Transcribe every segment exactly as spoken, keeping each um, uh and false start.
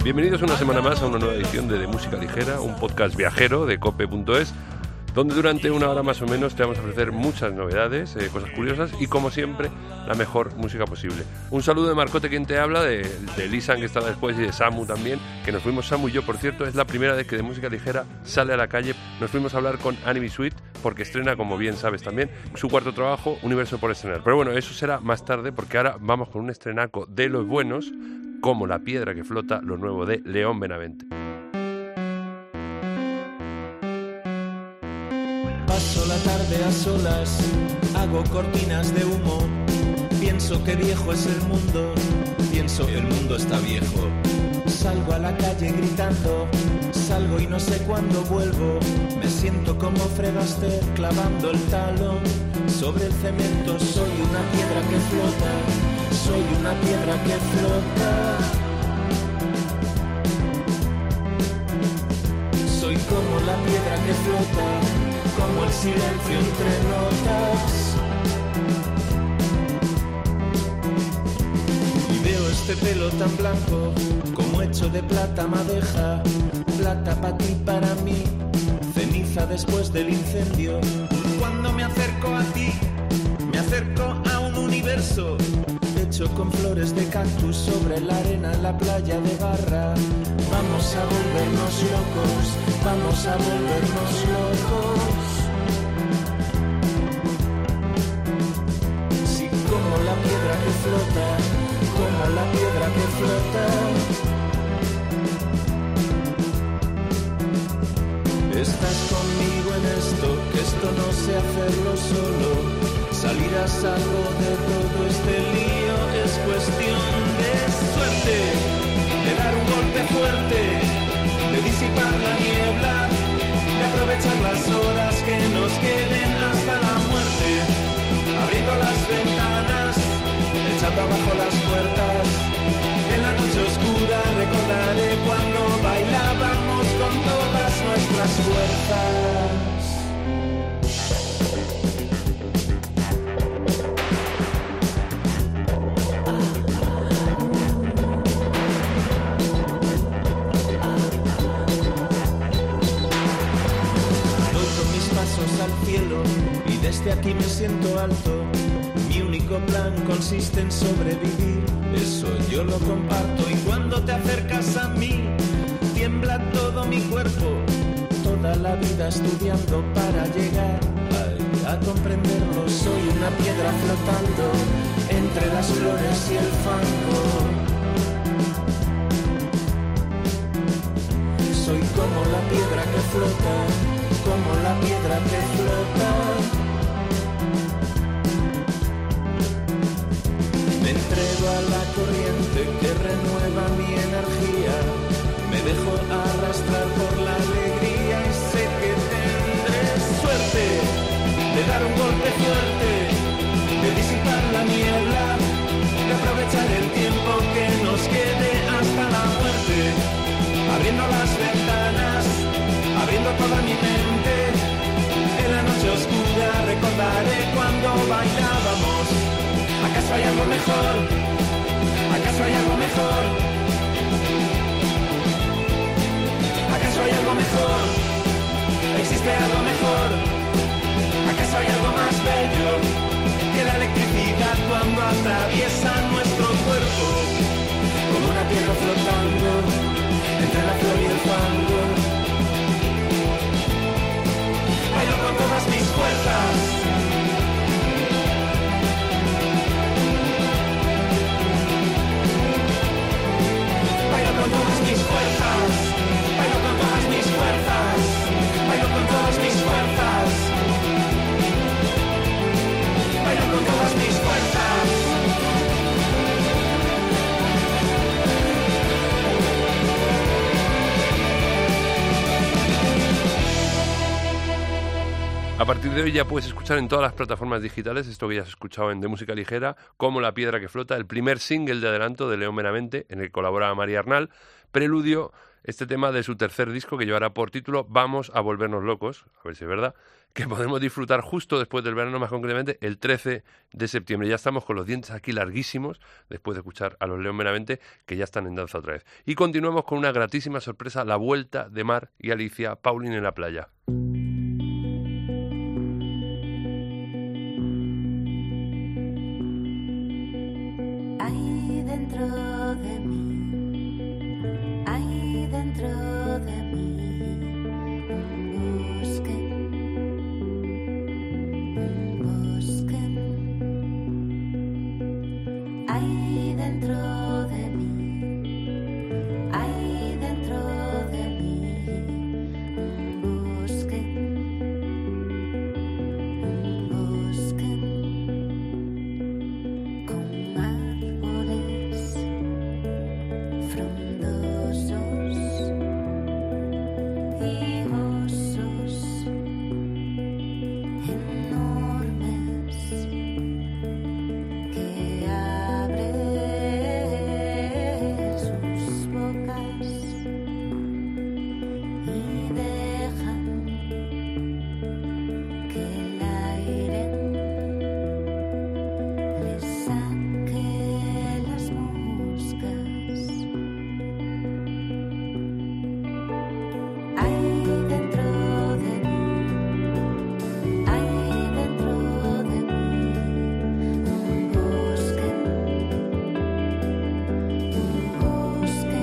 Bienvenidos una semana más a una nueva edición de, de Música Ligera, un podcast viajero de cope punto es, donde durante una hora más o menos te vamos a ofrecer muchas novedades, eh, cosas curiosas y, como siempre, la mejor música posible. Un saludo de Marcote, quien te habla, de, de Lisan, que estaba después, y de Samu también, que nos fuimos. Samu y yo, por cierto, es la primera vez que de Música Ligera sale a la calle. Nos fuimos a hablar con Anime Sweet, porque estrena, como bien sabes también, su cuarto trabajo, Universo por estrenar. Pero bueno, eso será más tarde, porque ahora vamos con un estrenaco de los buenos, como La piedra que flota, lo nuevo de León Benavente. Paso la tarde a solas, hago cortinas de humo. Pienso que viejo es el mundo, pienso que el mundo está viejo. Salgo a la calle gritando, salgo y no sé cuándo vuelvo. Me siento como Fred Astaire clavando el talón sobre el cemento. Soy una piedra que flota, soy una piedra que flota. Soy como la piedra que flota, como el silencio entre notas. Y veo este pelo tan blanco, como hecho de plata madeja. Plata para ti, para mí, ceniza después del incendio. Cuando me acerco a ti, me acerco a un universo hecho con flores de cactus sobre la arena en la playa de Barra. Vamos a volvernos locos, vamos a volvernos locos. Sí, como la piedra que flota, como la piedra que flota. Estás conmigo en esto, que esto no sé hacerlo solo. Salir a salvo de todo este lío es cuestión de suerte, de dar un golpe fuerte, de disipar la niebla, de aprovechar las horas que nos queden hasta la muerte, abriendo las ventanas, echando abajo las puertas. En la noche oscura recordaré cuando bailábamos con todas nuestras fuerzas. Al cielo y desde aquí me siento alto. Mi único plan consiste en sobrevivir, eso yo lo comparto. Y cuando te acercas a mí, tiembla todo mi cuerpo. Toda la vida estudiando para llegar a, a comprenderlo. Soy una piedra flotando entre las flores y el fango. Soy como la piedra que flota, como la piedra que flota. Me entrego a la corriente que renueva mi energía. Me dejo arrastrar por la alegría y sé que tendré suerte de dar un golpe fuerte, de disipar la niebla, de aprovechar el tiempo que nos quede hasta la muerte, abriendo las ventanas, abriendo toda mi mente. En la noche oscura recordaré cuando bailábamos. ¿Acaso hay algo mejor? ¿Acaso hay algo mejor? ¿Acaso hay algo mejor? ¿Existe algo mejor? ¿Acaso hay algo más bello que la electricidad cuando atraviesa nuestro cuerpo? Como una piedra flotando entre la flor y el fango. Bailo con todas mis fuerzas. Bailo con todas mis fuerzas. Bailo con todas mis fuerzas. Bailo con todas mis fuerzas. Bailo con todas mis fuerzas. A partir de hoy ya puedes escuchar en todas las plataformas digitales esto que ya has escuchado en De Música Ligera, como La piedra que flota, el primer single de adelanto de León Benavente, en el que colabora María Arnal, preludio este tema de su tercer disco que llevará por título Vamos a volvernos locos, a ver si es verdad, que podemos disfrutar justo después del verano, más concretamente el trece de septiembre. Ya estamos con los dientes aquí larguísimos, después de escuchar a los León Benavente, que ya están en danza otra vez. Y continuamos con una gratísima sorpresa, la vuelta de Mar y Alicia, Paulín en la playa. Hay dentro de mí, hay dentro de mí un bosque, un bosque. Hay dentro de mí, hay dentro de mí un bosque, un bosque con árboles frondosos y osos enormes que abren sus bocas y dejan que el aire les saque las moscas. Hay dentro de mí, hay dentro de mí un bosque, un bosque.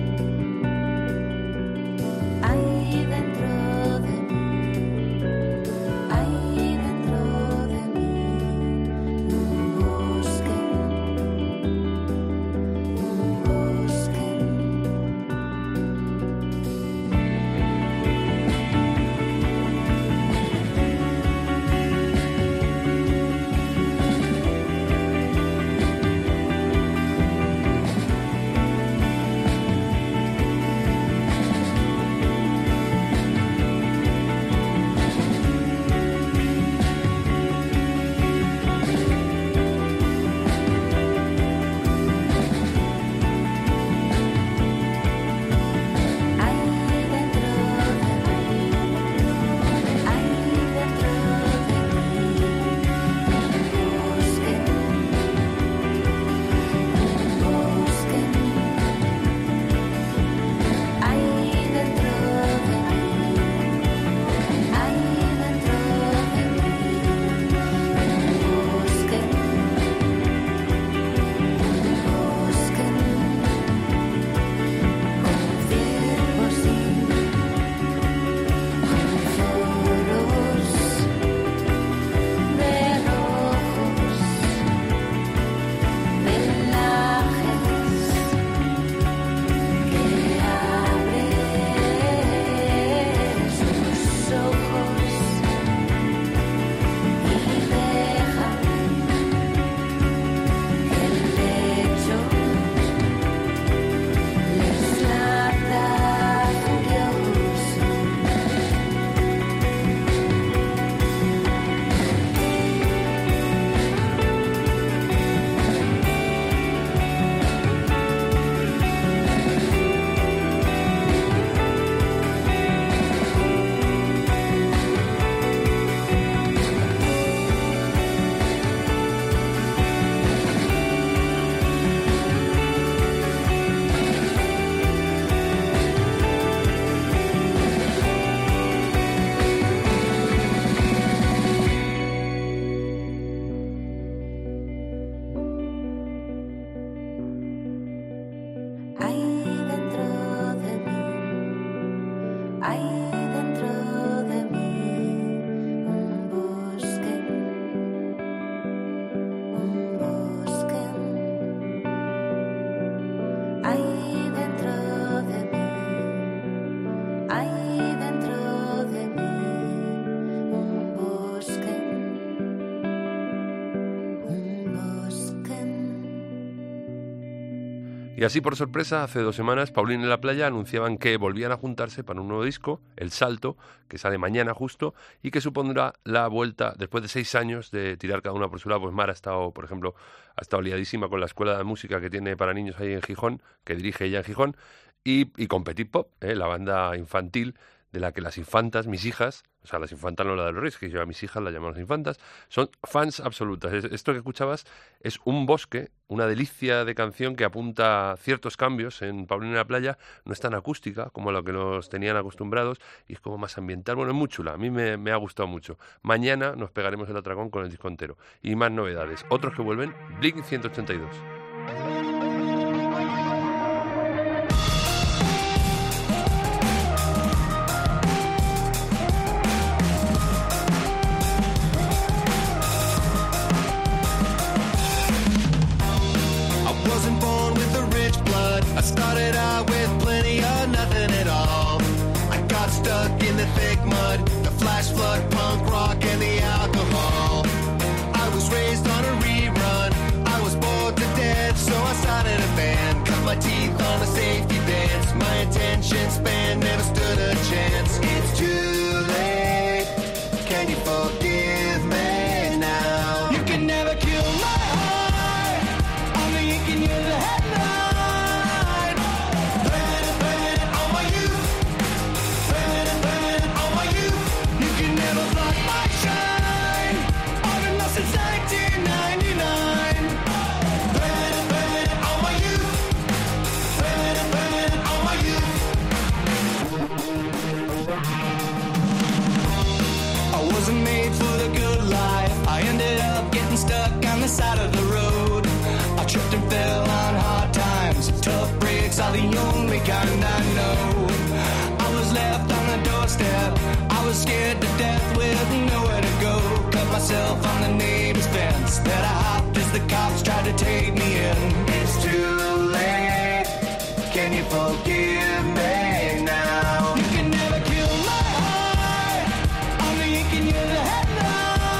Hay dentro de mí, hay dentro de mí un bosque, un bosque. Hay dentro de mí, hay dentro de mí un bosque, un bosque. Hay dentro de mí, hay dentro de mí un bosque, un bosque. Con ciervos y con foros de rojos pelajes que abren sus ojos y dejan que el lecho les lata furioso. Hay dentro de mí, hay dentro de mí un bosque, un bosque. Hay dentro de mí, hay dentro de mí un bosque, un bosque. Y así por sorpresa, hace dos semanas, Paulín en la playa anunciaban que volvían a juntarse para un nuevo disco, El Salto, que sale mañana justo, y que supondrá la vuelta, después de seis años de tirar cada una por su lado. Pues Mar ha estado, por ejemplo, ha estado liadísima con la escuela de música que tiene para niños ahí en Gijón, que dirige ella en Gijón, y, y con Petit Pop, ¿eh? La banda infantil de la que las infantas, mis hijas, o sea, las infantas no la de los Reyes, que yo a mis hijas las llamamos infantas, son fans absolutas. Esto que escuchabas es Un bosque, una delicia de canción que apunta a ciertos cambios en Paulina en la playa. No es tan acústica como lo que nos tenían acostumbrados y es como más ambiental. Bueno, es muy chula, a mí me, me ha gustado mucho. Mañana nos pegaremos el atracón con el disco entero. Y más novedades. Otros que vuelven, Blink ciento ochenta y dos. Started out with plenty of nothing at all. I got stuck in the thick mud, the flash flood, punk rock, and the alcohol. I was raised on a rerun, I was bored to death, so I started a band. Cut my teeth on a safety dance, my attention span never stood a chance. It's too late, can you forgive me now? You can never kill my heart, I'm the ink and you're the headline. Stuck on the side of the road, I tripped and fell on hard times. Tough breaks are the only kind I know. I was left on the doorstep, I was scared to death with nowhere to go. Cut myself on the neighbor's fence that I hopped as the cops tried to take me in. It's too late, can you forgive me now? You can never kill my heart, I'm the ink and you're the headline.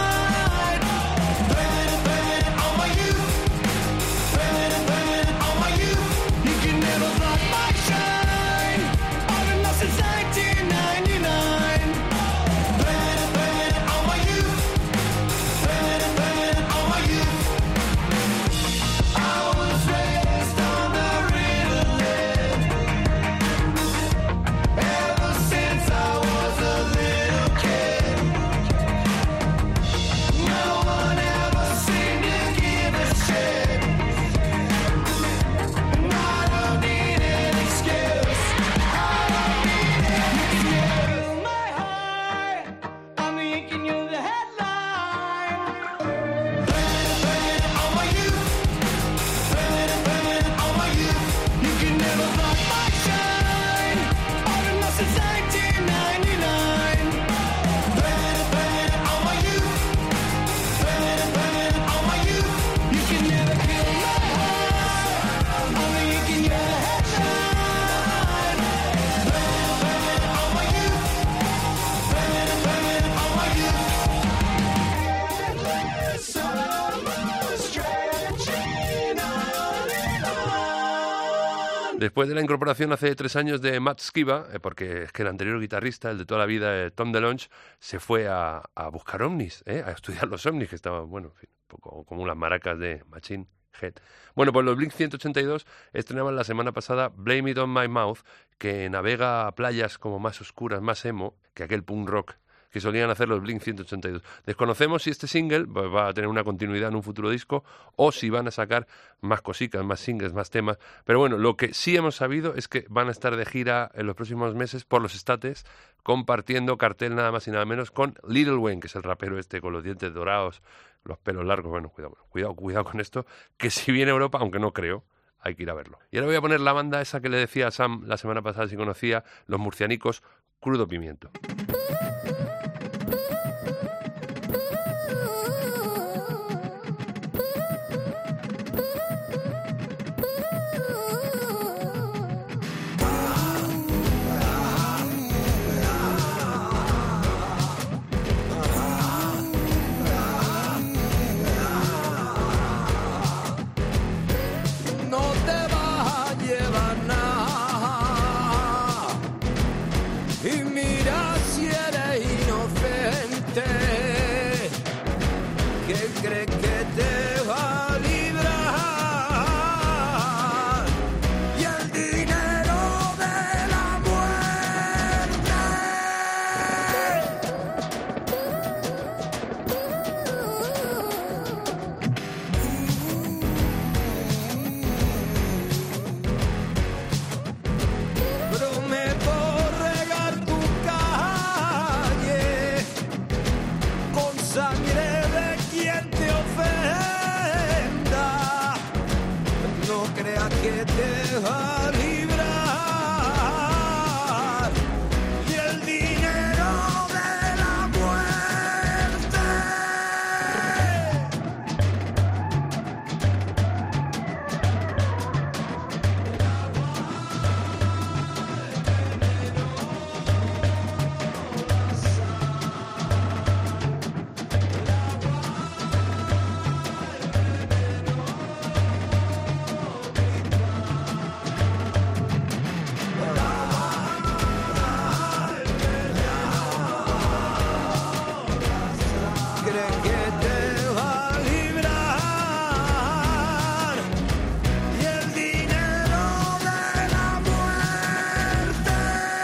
Después de la incorporación hace tres años de Matt Skiba, eh, porque es que el anterior guitarrista, el de toda la vida, eh, Tom DeLonge, se fue a, a buscar ovnis, eh, a estudiar los ovnis, que estaban, bueno, en fin, un poco como las maracas de Machine Head. Bueno, pues los Blink ciento ochenta y dos estrenaban la semana pasada Blame It On My Mouth, que navega a playas como más oscuras, más emo, que aquel punk rock que solían hacer los Blink ciento ochenta y dos. Desconocemos si este single pues, va a tener una continuidad en un futuro disco o si van a sacar más cositas, más singles, más temas. Pero bueno, lo que sí hemos sabido es que van a estar de gira en los próximos meses por los estates, compartiendo cartel nada más y nada menos con Lil Wayne, que es el rapero este con los dientes dorados, los pelos largos. Bueno, cuidado, cuidado, cuidado con esto, que si viene a Europa, aunque no creo, hay que ir a verlo. Y ahora voy a poner la banda esa que le decía a Sam la semana pasada, si conocía, los murcianicos, Crudo Pimiento. Y mira hacia sangre de quien te ofenda. No creas que te va a librar y el dinero de la muerte. Creen que te va a librar y el dinero de la muerte.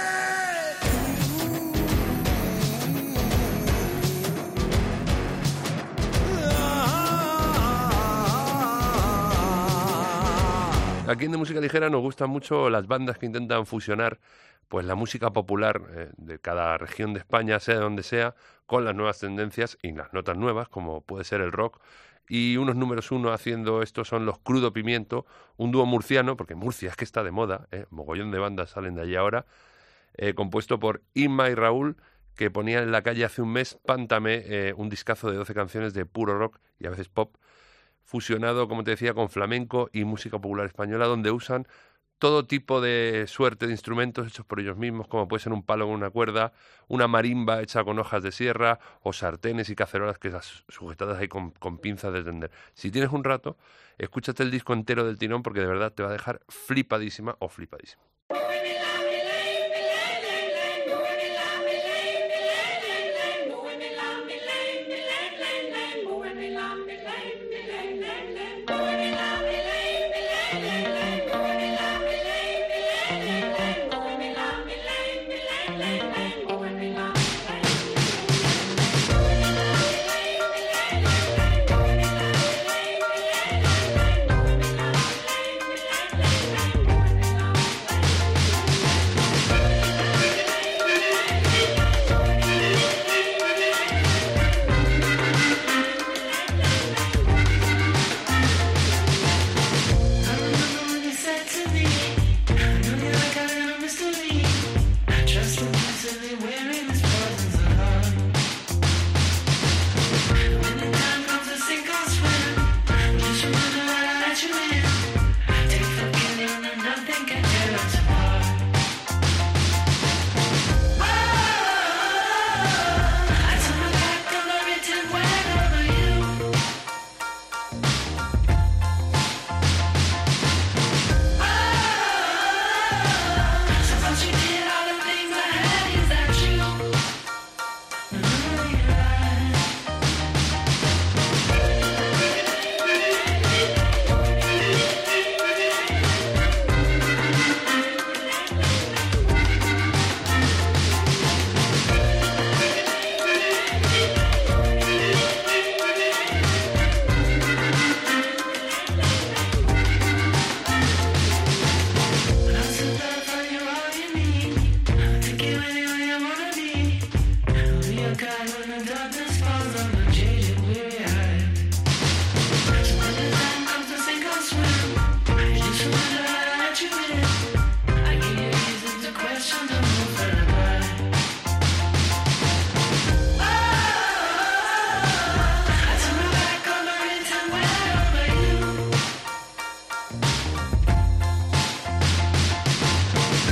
Aquí en De Música Ligera nos gustan mucho las bandas que intentan fusionar pues la música popular eh, de cada región de España, sea de donde sea, con las nuevas tendencias y las notas nuevas, como puede ser el rock. Y unos números uno haciendo esto son los Crudo Pimiento, un dúo murciano, porque Murcia es que está de moda, eh, mogollón de bandas salen de allí ahora, eh, compuesto por Inma y Raúl, que ponían en la calle hace un mes Pántame, eh, un discazo de doce canciones de puro rock y a veces pop, fusionado, como te decía, con flamenco y música popular española, donde usan todo tipo de suerte de instrumentos hechos por ellos mismos, como puede ser un palo con una cuerda, una marimba hecha con hojas de sierra, o sartenes y cacerolas que las sujetadas ahí con, con pinzas de tender. Si tienes un rato, escúchate el disco entero del tirón, porque de verdad te va a dejar flipadísima o flipadísima.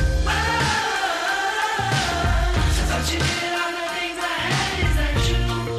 Don't you get all the things I had, is that true?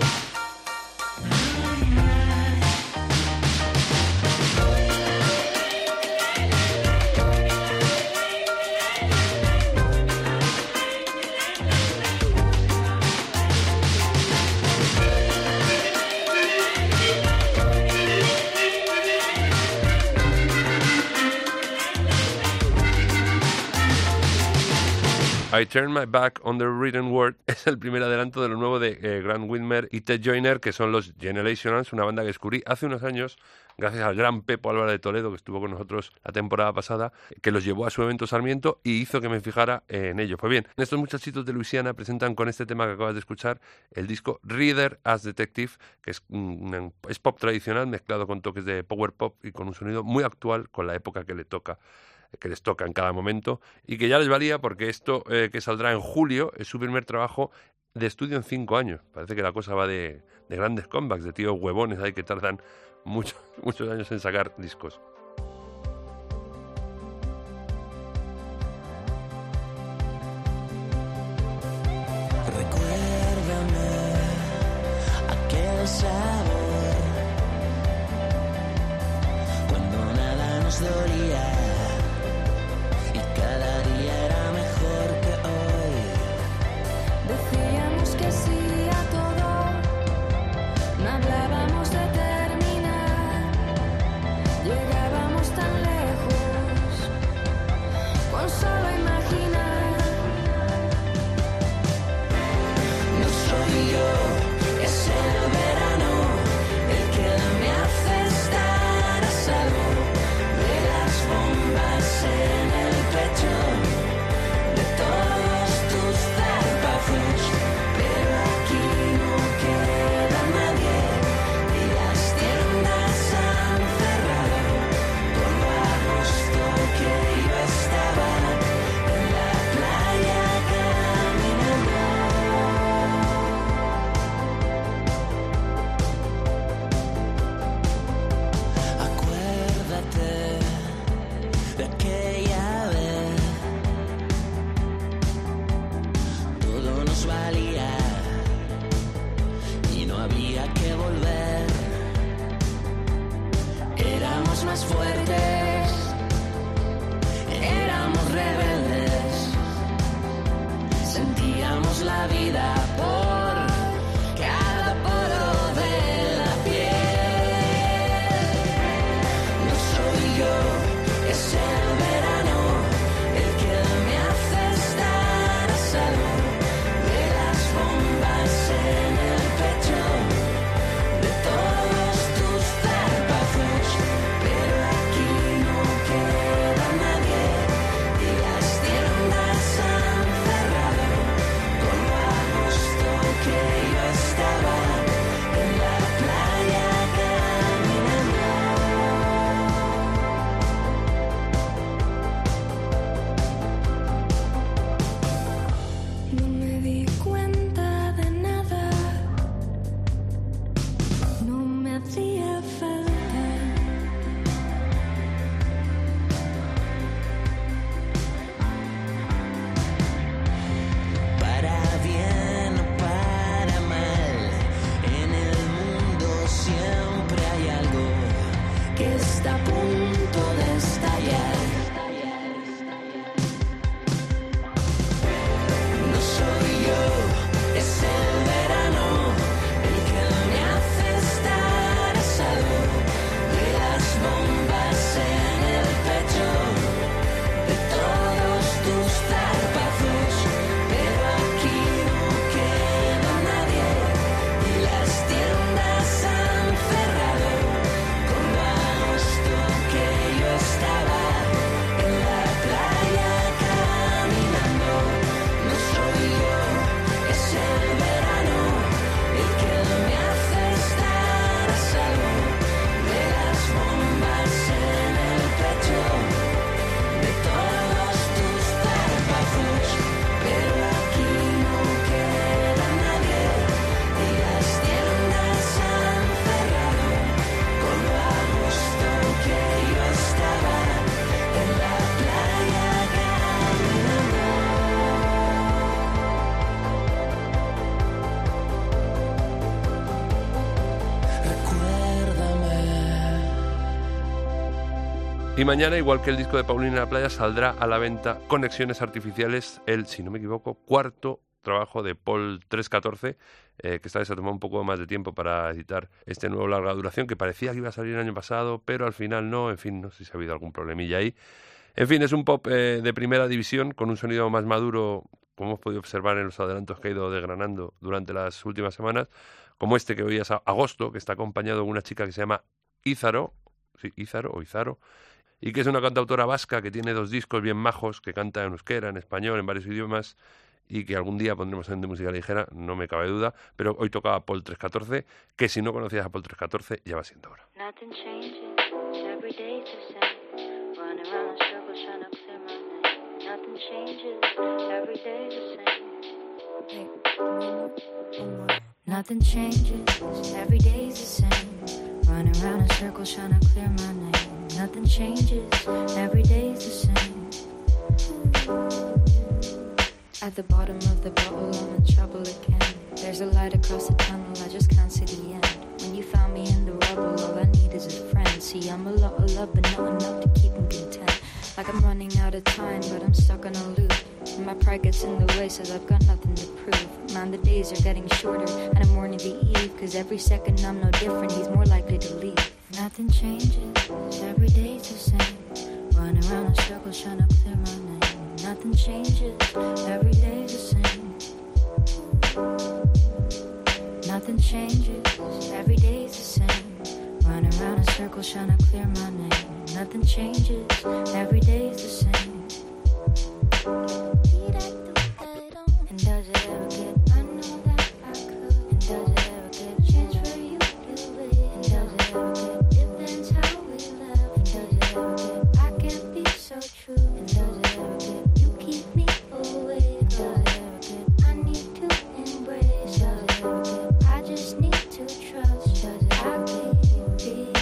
I Turn My Back on the Written Word es el primer adelanto de lo nuevo de eh, Grant Whitmer y Ted Joyner, que son los Generationals, una banda que descubrí hace unos años gracias al gran Pepo Álvarez de Toledo, que estuvo con nosotros la temporada pasada, que los llevó a su evento Sarmiento y hizo que me fijara en ellos. Pues bien, estos muchachitos de Luisiana presentan con este tema que acabas de escuchar el disco Reader as Detective, que es, un, es pop tradicional mezclado con toques de power pop y con un sonido muy actual con la época que le toca. que les toca en cada momento, y que ya les valía porque esto eh, que saldrá en julio es su primer trabajo de estudio en cinco años. Parece que la cosa va de, de grandes comebacks, de tíos huevones ahí que tardan muchos, muchos años en sacar discos. Recuérdame aquel sabor cuando nada nos dolía. Decíamos que sí a todo, no hablábamos de terminar, llegábamos tan lejos, con solo imaginar. No soy yo, es el verano, el que me hace estar a salvo de las bombas en el pecho, de todos tus zarpazos, pero aquí no queda nadie y las tiendas han cerrado. Por lo agosto que yo estaba en la playa caminando. Acuérdate de aquella vez, todo nos valía y no había que volver. Éramos más fuertes, éramos rebeldes, sentíamos la vida por cada poro de la piel. No soy yo, es el verano, el que me hace estar a salvo de las bombas en el pecho, de todos tus zarpazos, pero aquí no queda nadie y las tiendas han cerrado. Con lo agosto que yo estaba en la playa caminando. No me di cuenta de nada, no me hacía falta. Para bien o para mal, en el mundo siempre hay algo que está a punto de estallar. No soy yo, es el verano, el que me hace estar a salvo de las bombas en el pecho, de todos tus zarpazos, pero aquí no queda nadie y las tiendas han cerrado. Con lo agosto que yo estaba en la playa caminando. No soy yo, es el verano, el que me hace estar a salvo de las bombas en el pecho, de todos tus zarpazos, pero aquí no queda nadie y las tiendas han cerrado. Con lo agosto que yo estaba en la playa caminando. Recuérdame. Y mañana, igual que el disco de Paulina en la playa, saldrá a la venta Conexiones Artificiales, el, si no me equivoco, cuarto trabajo de Paul trescientos catorce, eh, que esta vez se ha tomado un poco más de tiempo para editar este nuevo larga duración, que parecía que iba a salir el año pasado, pero al final no, en fin, no sé si ha habido algún problemilla ahí. En fin, es un pop eh, de primera división con un sonido más maduro, como hemos podido observar en los adelantos que he ido desgranando durante las últimas semanas, como este que oías a Agosto, que está acompañado de una chica que se llama Ízaro, sí, Ízaro o Izaro, y que es una cantautora vasca que tiene dos discos bien majos, que canta en euskera, en español, en varios idiomas, y que algún día pondremos en de música ligera, no me cabe duda, pero hoy tocaba Paul tres catorce, que si no conocías a Paul tres catorce ya va siendo hora. Nothing changes, every day's the same. Running around in circles trying to clear my name. Nothing changes, every day's the same. Nothing changes, every day's the same. Running around in circles trying to clear my name. Nothing changes, every day's the same. At the bottom of the bubble, I'm in trouble again. There's a light across the tunnel, I just can't see the end. When you found me in the rubble, all I need is a friend. See, I'm a lot of love, but not enough to keep him content. Like I'm running out of time, but I'm stuck on a loop. And my pride gets in the way, says I've got nothing to prove. Man, the days are getting shorter, and I'm mourning the eve. Cause every second I'm no different, he's more likely to leave. Nothing changes, every day's the same. Running around in circles trying to clear my name. Nothing changes, every day's the same. Nothing changes, every day's the same. Running around in circles trying to clear my name. Nothing changes, every day's the same. And does it ever get, I know that I could. And does it ever get changed for you do it? And does it ever get, depends how we love. And does it ever get, I can't be so true. And does it ever get, you keep me away. And does it ever get, I need to embrace. Does it ever get, I just need to trust. Does it ever get, be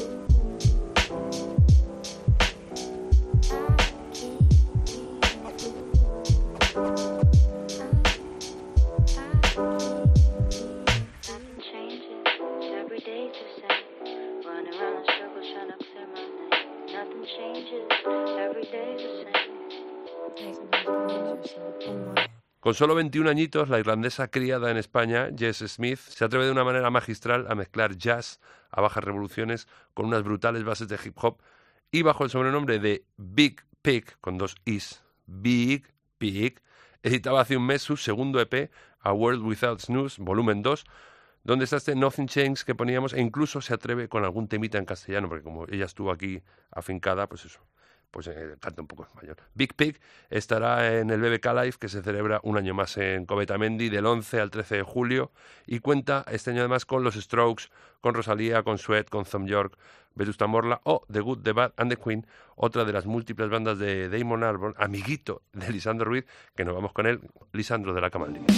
Con solo veintiún añitos, la irlandesa criada en España, Jess Smith, se atreve de una manera magistral a mezclar jazz a bajas revoluciones con unas brutales bases de hip hop y bajo el sobrenombre de Big Pig, con dos is, Big Pig, editaba hace un mes su segundo E P, A World Without Snooze, volumen dos, donde está este Nothing Changes que poníamos e incluso se atreve con algún temita en castellano, porque como ella estuvo aquí afincada, pues eso, pues eh, canta un poco español. Big Pig estará en el B B K Live, que se celebra un año más en Covetamendi, del once al trece de julio, y cuenta este año además con los Strokes, con Rosalía, con Sweat, con Thom Yorke, Vetusta Morla o The Good, The Bad and The Queen, otra de las múltiples bandas de Damon Albarn, amiguito de Lisandro Ruiz, que nos vamos con él, Lisandro de la Cama Living.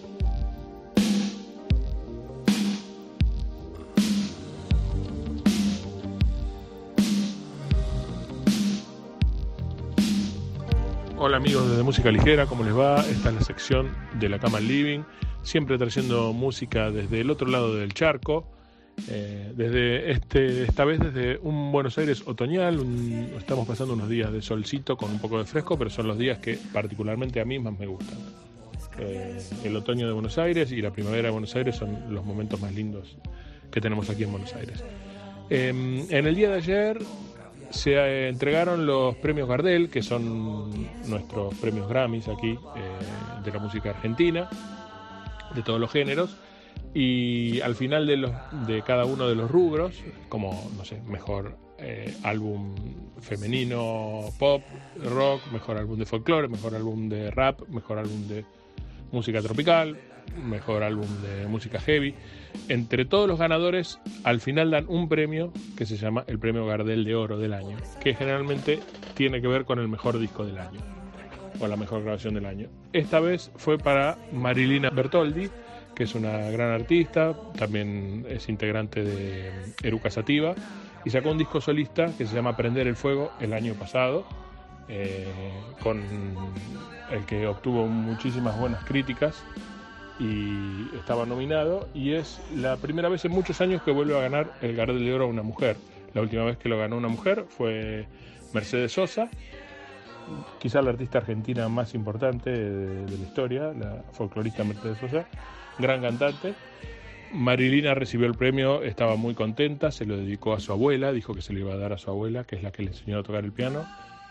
Hola amigos de Música Ligera, ¿cómo les va? Esta es la sección de la Cama Living, siempre trayendo música desde el otro lado del charco, eh, desde este, esta vez desde un Buenos Aires otoñal. Un, estamos pasando unos días de solcito con un poco de fresco, pero son los días que particularmente a mí más me gustan. Eh, el otoño de Buenos Aires y la primavera de Buenos Aires son los momentos más lindos que tenemos aquí en Buenos Aires. Eh, en el día de ayer se eh, entregaron los premios Gardel, que son nuestros premios Grammys aquí, eh, de la música argentina, de todos los géneros, y al final de, los, de cada uno de los rubros, como, no sé, mejor eh, álbum femenino pop, rock, mejor álbum de folclore, mejor álbum de rap, mejor álbum de música tropical, mejor álbum de música heavy. Entre todos los ganadores, al final dan un premio que se llama el Premio Gardel de Oro del año, que generalmente tiene que ver con el mejor disco del año o la mejor grabación del año. Esta vez fue para Marilina Bertoldi, que es una gran artista, también es integrante de Eruca Sativa, y sacó un disco solista que se llama Prender el Fuego el año pasado, eh, con el que obtuvo muchísimas buenas críticas y estaba nominado, y es la primera vez en muchos años que vuelve a ganar el Gardel de Oro a una mujer. La última vez que lo ganó una mujer fue Mercedes Sosa, quizá la artista argentina más importante de, de la historia, la folclorista Mercedes Sosa, gran cantante. Marilina recibió el premio, estaba muy contenta, se lo dedicó a su abuela, dijo que se lo iba a dar a su abuela, que es la que le enseñó a tocar el piano,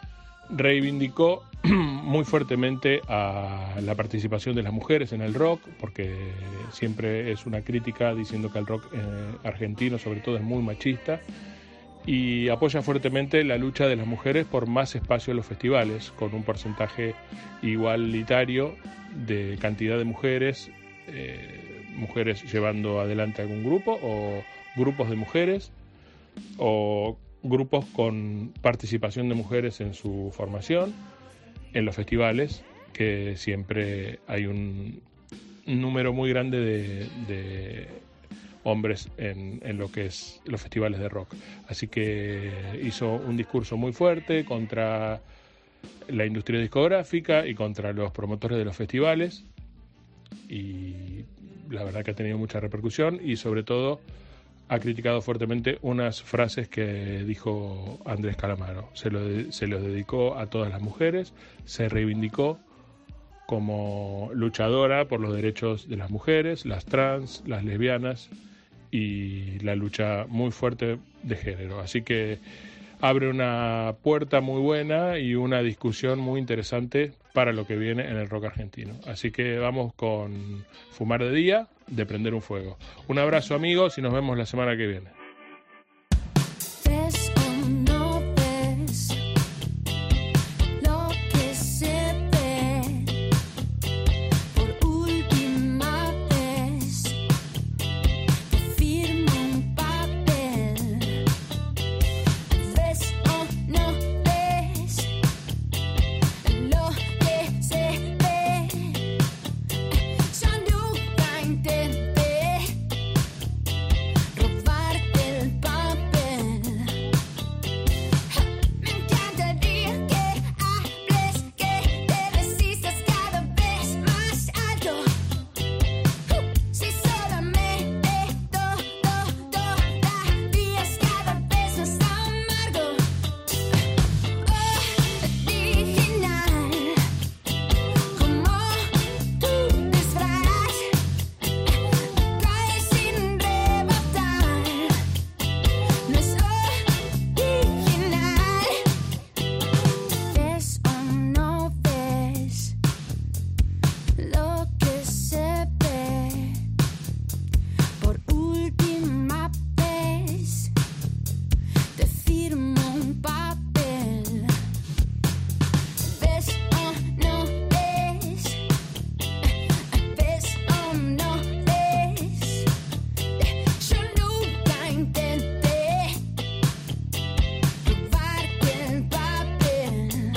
reivindicó muy fuertemente a la participación de las mujeres en el rock, porque siempre es una crítica diciendo que el rock eh, argentino sobre todo es muy machista, y apoya fuertemente la lucha de las mujeres por más espacio en los festivales, con un porcentaje igualitario de cantidad de mujeres, eh, mujeres llevando adelante algún grupo o grupos de mujeres o grupos con participación de mujeres en su formación en los festivales, que siempre hay un número muy grande de, de hombres en, en lo que es los festivales de rock. Así que hizo un discurso muy fuerte contra la industria discográfica y contra los promotores de los festivales, y la verdad que ha tenido mucha repercusión, y sobre todo ha criticado fuertemente unas frases que dijo Andrés Calamaro. Se lo, de, se lo dedicó a todas las mujeres, se reivindicó como luchadora por los derechos de las mujeres, las trans, las lesbianas y la lucha muy fuerte de género. Así que abre una puerta muy buena y una discusión muy interesante para lo que viene en el rock argentino. Así que vamos con Fumar de Día, de Prender un Fuego. Un abrazo, amigos, y nos vemos la semana que viene. ¿Ves o no ves lo que se ve? Por última vez te firmo un papel. ¿Ves o no ves lo que se ve? Yo nunca intenté robarte el papel. Me encantaría que hables, que te resistas cada vez más alto. Si solamente todo, todavía es cada vez más amargo. Original, como tu disfraz, cae sin rebotar. No es original. ¿Ves o no ves lo que se ve? Por última vez te firmo un papel. ¿Ves o no ves? ¿Ves o no ves? Yo nunca intenté robarte el papel.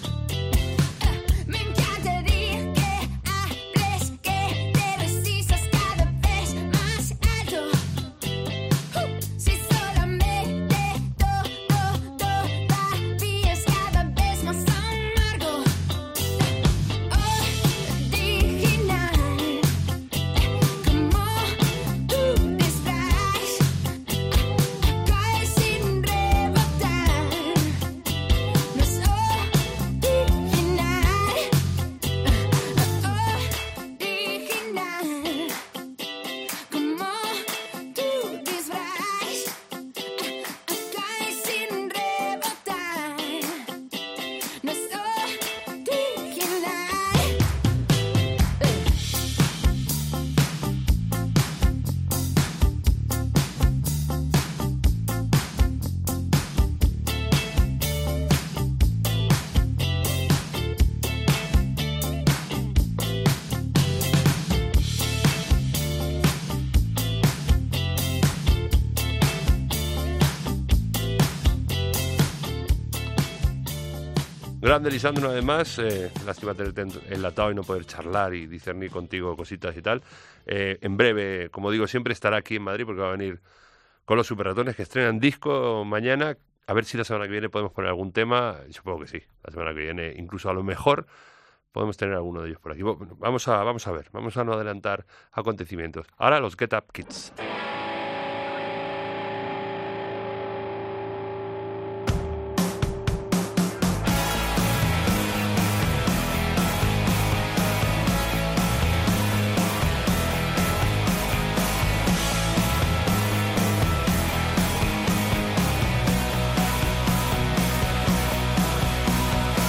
Me encantaría que hables, que te resistas cada vez más alto. Si solamente todo, todavía es cada vez más amargo. Original, como tu disfraz, cae sin rebotar. No es original. Original, como tu disfraz, cae sin rebotar. No es original. Grande Lisandro, una vez más, eh, lástima tenerte enlatado y no poder charlar y discernir contigo cositas y tal. Eh, en breve, como digo, siempre estará aquí en Madrid porque va a venir con los Super Ratones, que estrenan disco mañana. A ver si la semana que viene podemos poner algún tema. Supongo que sí, la semana que viene, incluso a lo mejor podemos tener alguno de ellos por aquí. Bueno, vamos a, vamos a ver, vamos a no adelantar acontecimientos. Ahora los Get Up Kids. Get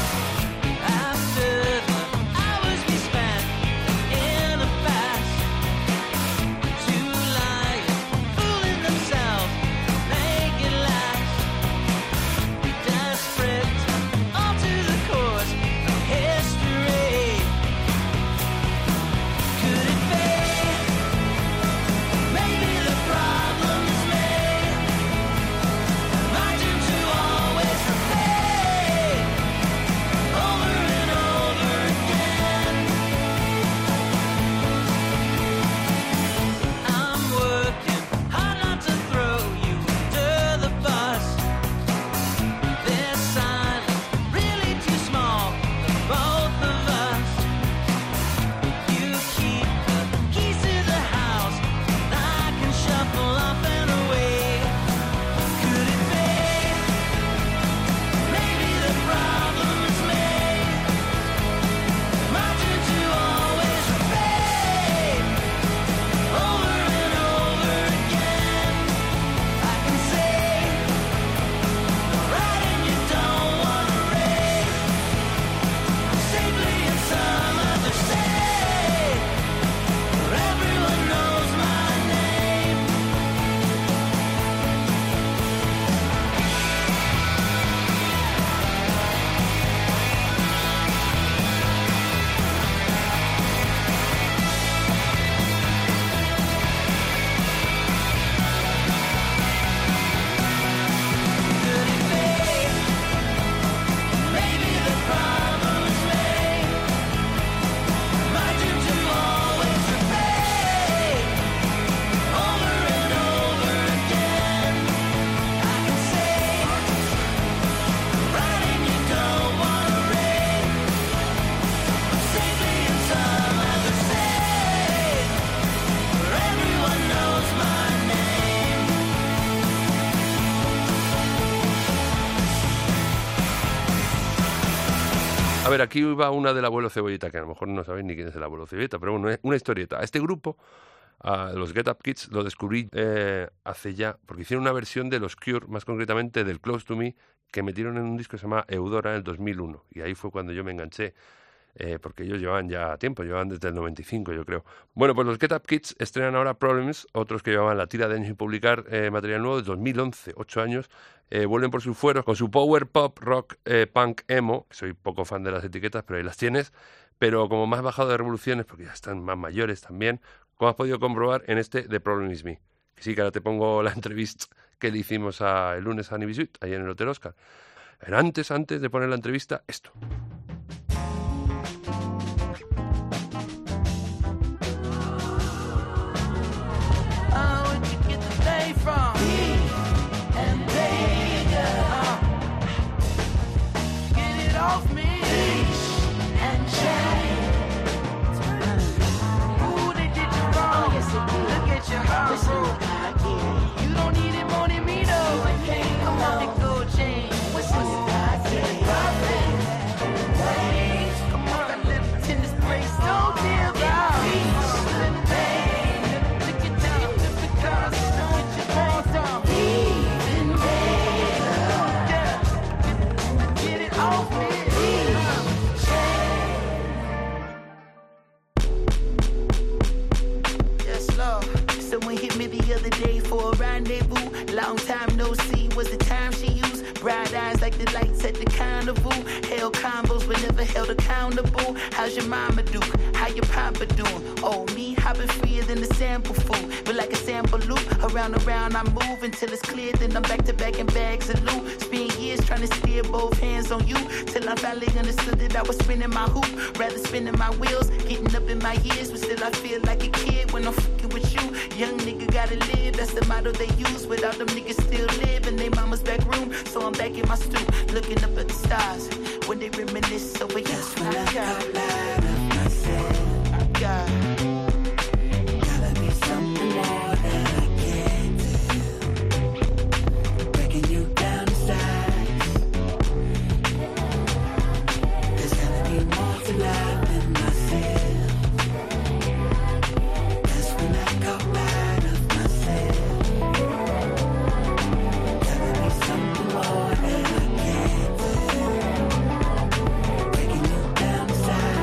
A ver, aquí va una del abuelo Cebolleta, que a lo mejor no sabéis ni quién es el abuelo Cebolleta, pero bueno, una historieta. A este grupo, a los Get Up Kids, lo descubrí eh, hace ya, porque hicieron una versión de los Cure, más concretamente del Close to Me, que metieron en un disco que se llama Eudora en el dos mil uno. Y ahí fue cuando yo me enganché. Eh, porque ellos llevaban ya tiempo, llevaban desde el noventa y cinco, yo creo. Bueno, pues los Get Up Kids estrenan ahora Problems, otros que llevaban la tira de años sin publicar eh, material nuevo, de dos mil once, ocho años, eh, vuelven por sus fueros con su power pop, rock, eh, punk, emo, que soy poco fan de las etiquetas, pero ahí las tienes, pero como más bajado de revoluciones, porque ya están más mayores también, como has podido comprobar en este The Problem Is Me. Que sí, que ahora te pongo la entrevista que le hicimos a, el lunes a Nibisuit, ahí en el Hotel Oscar. Pero antes, antes de poner la entrevista, esto. Long time no see was the time she used. Bright eyes like the lights at the carnival. Held combos but never held accountable. How's your mama do? How your papa doing? Oh, me, I've been freer than the sample food. But like a sample loop, around and around I move until it's clear. Then I'm back to back in bags of loot. Spend years trying to steer both hands on you. Till I finally understood that I was spinning my hoop. Rather spinning my wheels, getting up in my years. But still I feel like a kid when I'm fucking with you. Young nigga gotta live, that's the motto they use. Without them niggas still live in their mama's back room. So I'm back in my stoop, looking up at the stars. When they reminisce over your sweet God. God. Gotta be something more than I can do. Breaking you down to size. There's gotta be more to life than myself. That's when I got out of myself. Gotta be something more than I can do. Breaking you down to size.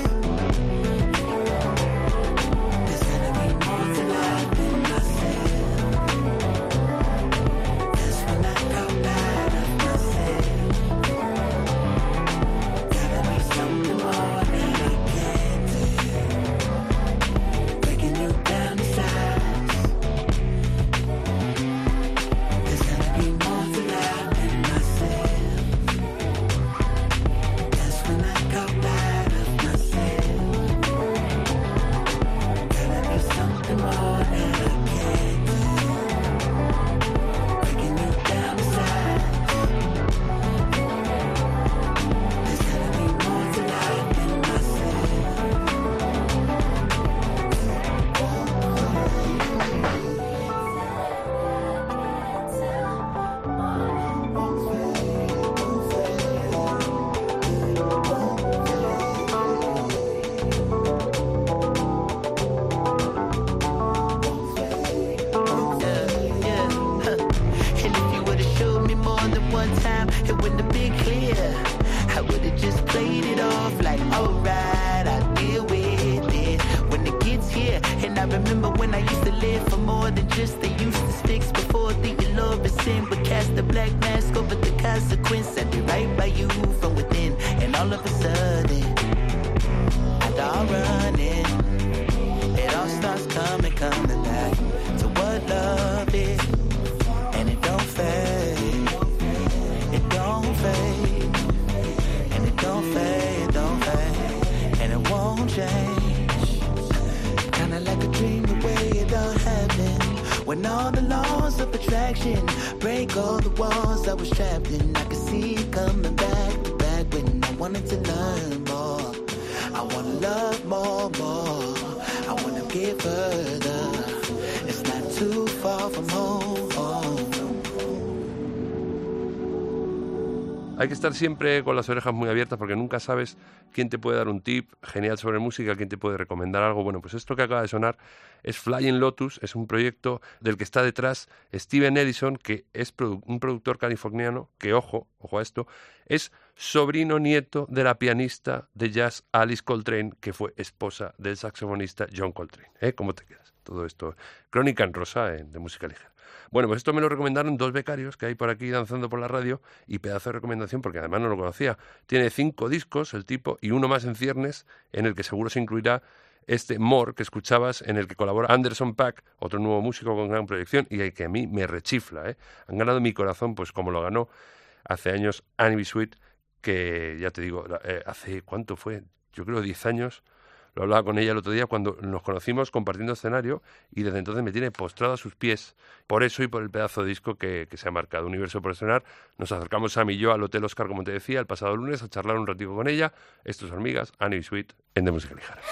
When all the laws of attraction break all the walls I was trapped in, I could see it coming back to back when I wanted to learn more. I wanna love more, more. I wanna get further. It's not too far from home. Hay que estar siempre con las orejas muy abiertas porque nunca sabes quién te puede dar un tip genial sobre música, quién te puede recomendar algo. Bueno, pues esto que acaba de sonar es Flying Lotus, es un proyecto del que está detrás Steven Ellison, que es produ- un productor californiano que, ojo, ojo a esto, es sobrino nieto de la pianista de jazz Alice Coltrane, que fue esposa del saxofonista John Coltrane. ¿Eh? ¿Cómo te quedas? Todo esto, crónica en rosa eh, de música ligera. Bueno, pues esto me lo recomendaron dos becarios que hay por aquí danzando por la radio y pedazo de recomendación porque además no lo conocía. Tiene cinco discos el tipo y uno más en ciernes en el que seguro se incluirá este More que escuchabas, en el que colabora Anderson .Paak, otro nuevo músico con gran proyección y que a mí me rechifla. ¿eh? Han ganado mi corazón pues como lo ganó hace años Annie B. Sweet, que ya te digo, eh, hace ¿cuánto fue? Yo creo diez años. Lo hablaba con ella el otro día cuando nos conocimos compartiendo escenario y desde entonces me tiene postrado a sus pies. Por eso y por el pedazo de disco que, que se ha marcado. Universo por estrenar. Nos acercamos Sam y yo al Hotel Oscar, como te decía, el pasado lunes a charlar un ratito con ella. Estos hormigas, Annie y Sweet, en De Música Ligera.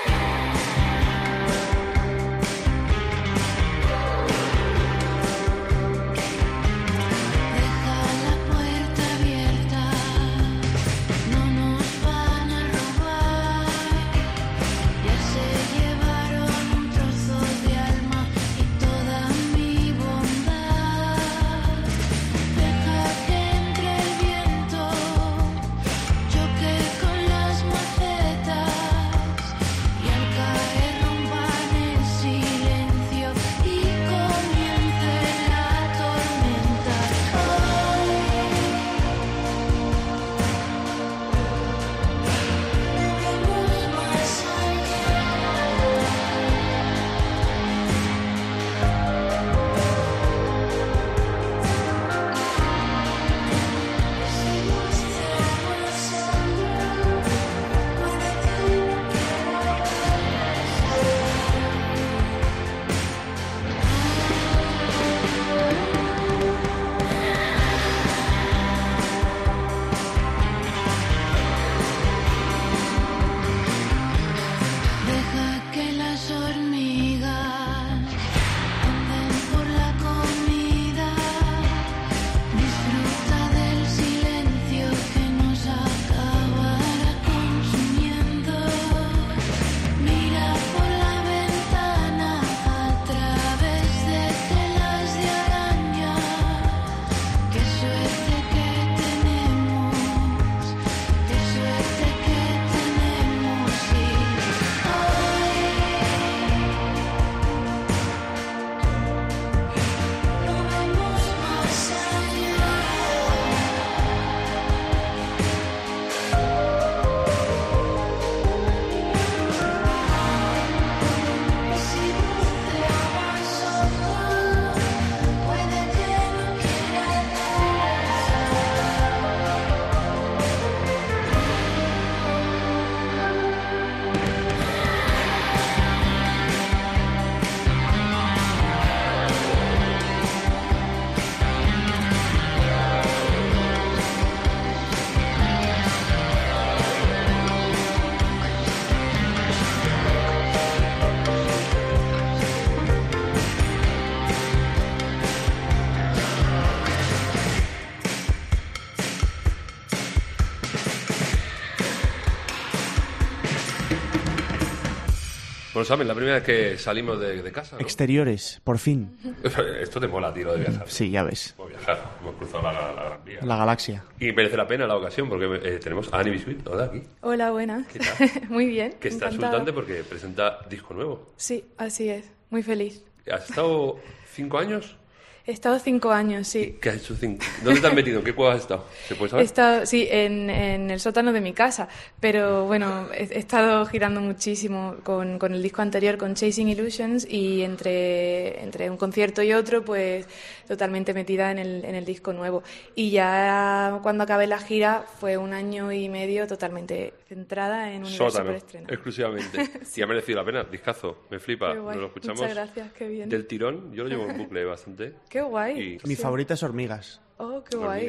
Bueno, ¿saben? La primera vez que salimos de, de casa, ¿no? Exteriores, por fin. Esto te mola, tío, de viajar. Sí, ya ves. Hemos viajado, hemos cruzado la, la, la Gran Vía. La galaxia. Y merece la pena la ocasión porque eh, tenemos a Annie B. Sweet, hola, aquí. Hola, buenas. ¿Qué tal? Muy bien. Que está encantada. exultante porque presenta disco nuevo. Sí, así es. Muy feliz. ¿Has estado cinco años? He estado cinco años, sí. ¿Qué has hecho cinco? ¿Dónde te has metido? ¿En qué cueva has estado? ¿Se puede He saber? estado, sí, en, en el sótano de mi casa, pero bueno, he, he estado girando muchísimo con, con el disco anterior, con Chasing Illusions, y entre, entre un concierto y otro, pues totalmente metida en el, en el disco nuevo. Y ya cuando acabé la gira fue un año y medio totalmente centrada en Universo Sótano, por Estreno. exclusivamente. Sí. Y ha merecido la pena, discazo, me flipa. Qué guay. Nos lo escuchamos. Muchas gracias, qué bien. Del tirón, yo lo llevo en bucle bastante. Qué guay. Y- Mi Sí. favorita es Hormigas. Oh, qué guay. Hormigas.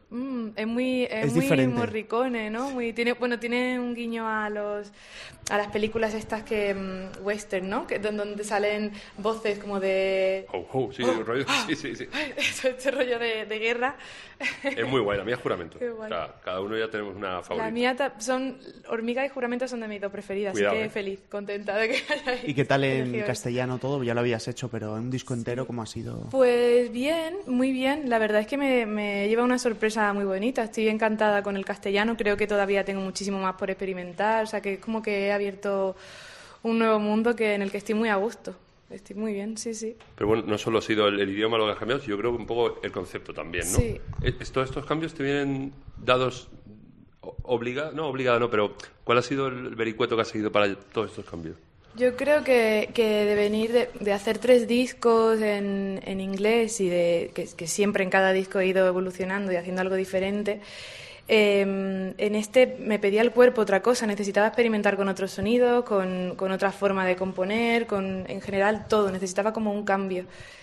Mm, es muy, es Es muy diferente. Morricone, ¿no? Muy, tiene, bueno, tiene un guiño a los a las películas estas que mm, western, ¿no? Que don- donde salen voces como de Oh, oh, sí, el rollo, sí, sí, sí. este, este rollo de, de guerra. Es muy guay, la mía es Juramento. Qué guay. O sea, cada uno ya tenemos una favorita. La mía ta- son Hormiga y Juramento son de mis dos preferidas, Cuidado, así que eh. feliz, contenta de que hayáis ¿Y qué tal en elegido eso. castellano todo? Ya lo habías hecho, pero en un disco entero, ¿cómo ha sido? Pues bien, muy bien. La verdad es que me, me lleva una sorpresa muy bonita. Estoy encantada con el castellano. Creo que todavía tengo muchísimo más por experimentar. O sea, que es como que he abierto un nuevo mundo que en el que estoy muy a gusto. Estoy muy bien, sí, sí. Pero bueno, no solo ha sido el, el idioma lo que ha cambiado, sino yo creo que un poco el concepto también, ¿no? Sí. Es- Todos estos cambios te vienen dados obligados, no obligado, no, pero ¿cuál ha sido el vericueto que has seguido para todos estos cambios? Yo creo que, que de venir de, de hacer tres discos en, en inglés y de que, que siempre en cada disco he ido evolucionando y haciendo algo diferente, eh, en este me pedía el cuerpo otra cosa, necesitaba experimentar con otros sonidos, con, con otra forma de componer, con en general todo, necesitaba como un cambio.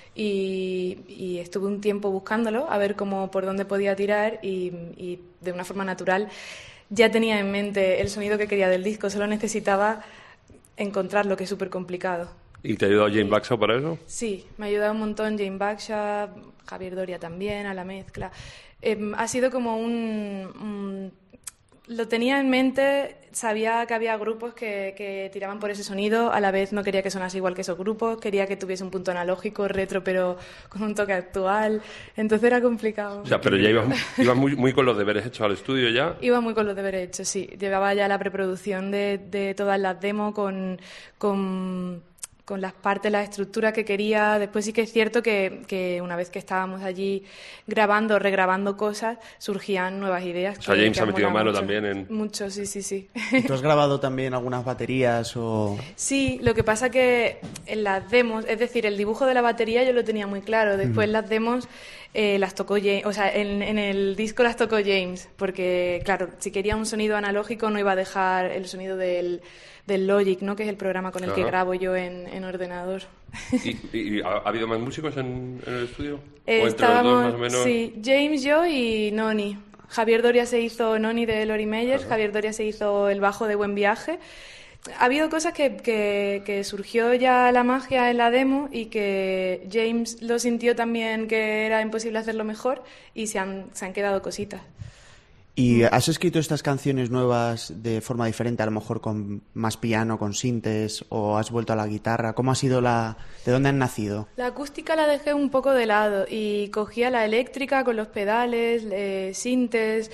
Y, y estuve un tiempo buscándolo, a ver cómo por dónde podía tirar y, y de una forma natural ya tenía en mente el sonido que quería del disco, solo necesitaba encontrarlo, que es súper complicado. ¿Y te ha ayudado Jane Bagshaw para eso? Sí, me ha ayudado un montón Jane Bagshaw, Javier Doria también, a la mezcla. Eh, ha sido como un, un... Lo tenía en mente, sabía que había grupos que, que tiraban por ese sonido, a la vez no quería que sonase igual que esos grupos, quería que tuviese un punto analógico, retro, pero con un toque actual, entonces era complicado. O sea, pero ya ibas, ibas muy, muy con los deberes hechos al estudio ya. Iba muy con los deberes hechos, sí. Llevaba ya la preproducción de, de todas las demos con, con, con las partes, las estructuras que quería. Después sí que es cierto que, que una vez que estábamos allí grabando, regrabando cosas, surgían nuevas ideas. O sea, que- James que ha metido molado mano mucho. también en... Mucho, sí, sí, sí. ¿Y tú has grabado también algunas baterías o...? Sí, lo que pasa que en las demos, es decir, el dibujo de la batería yo lo tenía muy claro. Después las demos eh, las tocó James, o sea, en, en el disco las tocó James, porque claro, si quería un sonido analógico no iba a dejar el sonido del, del Logic, ¿no? Que es el programa con el que Ajá. grabo yo en, en ordenador. ¿Y, y- y ha, ha habido más músicos en, en el estudio? Eh, ¿O entre los dos más o estábamos, menos? sí, James, yo y Noni. Javier Doria se hizo Noni de Lori Meyers, Javier Doria se hizo el bajo de Buen Viaje. Ha habido cosas que, que, que surgió ya la magia en la demo y que James lo sintió también que era imposible hacerlo mejor y se han, se han quedado cositas. ¿Y has escrito estas canciones nuevas de forma diferente, a lo mejor con más piano, con sintes, o has vuelto a la guitarra? ¿Cómo ha sido la...? ¿De dónde han nacido? La acústica la dejé un poco de lado y cogía la eléctrica con los pedales, eh, sintes,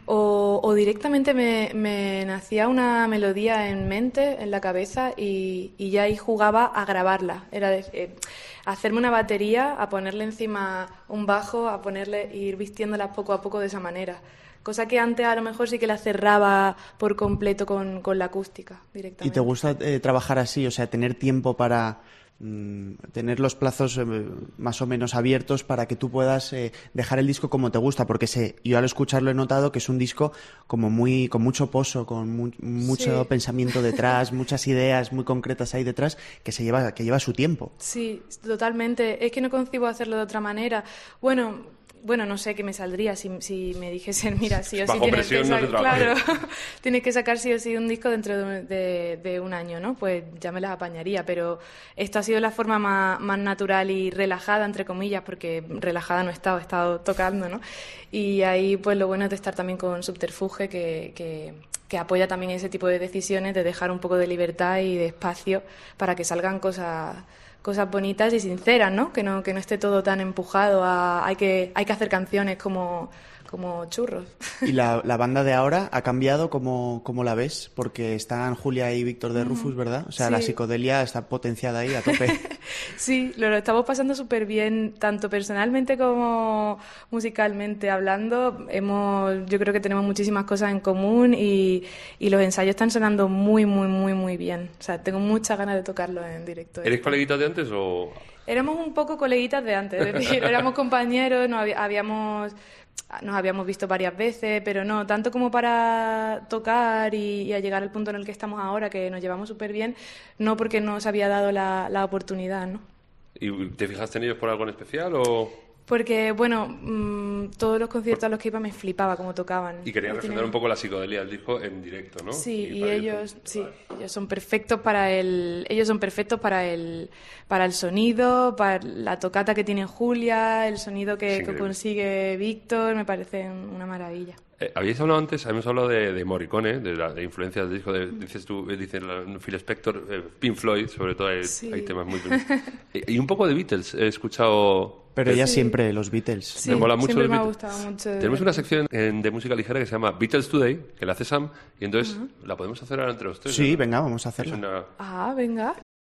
o, o directamente me, me nacía una melodía en mente, en la cabeza, y, y ya ahí jugaba a grabarla. Era de- eh, hacerme una batería, a ponerle encima un bajo, a ponerle, e ir vistiéndolas poco a poco de esa manera. Cosa que antes a lo mejor sí que la cerraba por completo con, con la acústica ¿Y directamente. te gusta eh, trabajar así, o sea, tener tiempo para mm, tener los plazos eh, más o menos abiertos para que tú puedas eh, dejar el disco como te gusta? Porque sé, yo al escucharlo he notado que es un disco como muy con mucho pozo, con mu- mucho Sí. pensamiento detrás, muchas ideas muy concretas ahí detrás, que se lleva que lleva su tiempo. Sí, totalmente. Es que no concibo hacerlo de otra manera. Bueno, bueno, no sé qué me saldría si, si me dijesen, mira, sí o sí Bajo tienes que presión no se sacar, trabaja. claro, tienes que sacar sí o sí un disco dentro de, de- de un año, ¿no? Pues ya me las apañaría, pero esto ha sido la forma más, más natural y relajada, entre comillas, porque relajada no he estado, he estado tocando, ¿no? Y ahí, pues lo bueno es de estar también con Subterfuge, que, que, que apoya también ese tipo de decisiones, de dejar un poco de libertad y de espacio para que salgan cosas cosas bonitas y sinceras, ¿no? Que no que no esté todo tan empujado a hay que hay que hacer canciones como como churros. ¿Y la, la banda de ahora ha cambiado? ¿Cómo, cómo la ves? Porque están Julia y Víctor de Rufus, ¿verdad? O sea, la Sí. psicodelia está potenciada ahí a tope. Sí, lo, lo estamos pasando súper bien, tanto personalmente como musicalmente hablando. Hemos, yo creo que tenemos muchísimas cosas en común y, y los ensayos están sonando muy, muy, muy, muy bien. O sea, tengo muchas ganas de tocarlo en directo. ¿Eres coleguitas de antes o...? Éramos un poco coleguitas de antes, es decir, éramos compañeros, nos habi- habíamos, nos habíamos visto varias veces, pero no, tanto como para tocar y, y a llegar al punto en el que estamos ahora, que nos llevamos súper bien, no porque nos había dado la, la oportunidad, ¿no? ¿Y te fijaste en ellos por algo en especial o...? Porque, bueno, mmm, todos los conciertos a los que iba me flipaba cómo tocaban. Y quería No refrendar tienen- un poco la psicodelia del disco en directo, ¿no? Sí, y, para ellos, YouTube. sí, ellos son perfectos para el, ellos son perfectos para el, para el sonido, para la tocata que tiene Julia, el sonido que, Es que increíble. consigue Víctor, me parecen una maravilla. Eh, habíais hablado antes, habíamos hablado de, de Morricone, de, la, de influencias del disco, de, dices tú, eh, dice la- Phil Spector, eh, Pink Floyd, sobre todo hay, Sí. hay temas muy... y, y un poco de Beatles, he escuchado... Pero ya Sí. siempre los Beatles. Sí, me mola mucho siempre los me ha Beatles. gustado mucho. Tenemos una sección en- de música ligera que se llama Beatles Today, que la hace Sam, y entonces la podemos hacer ahora entre los tres. Sí, ¿no? venga, vamos a Es hacerlo. una... Ah, venga.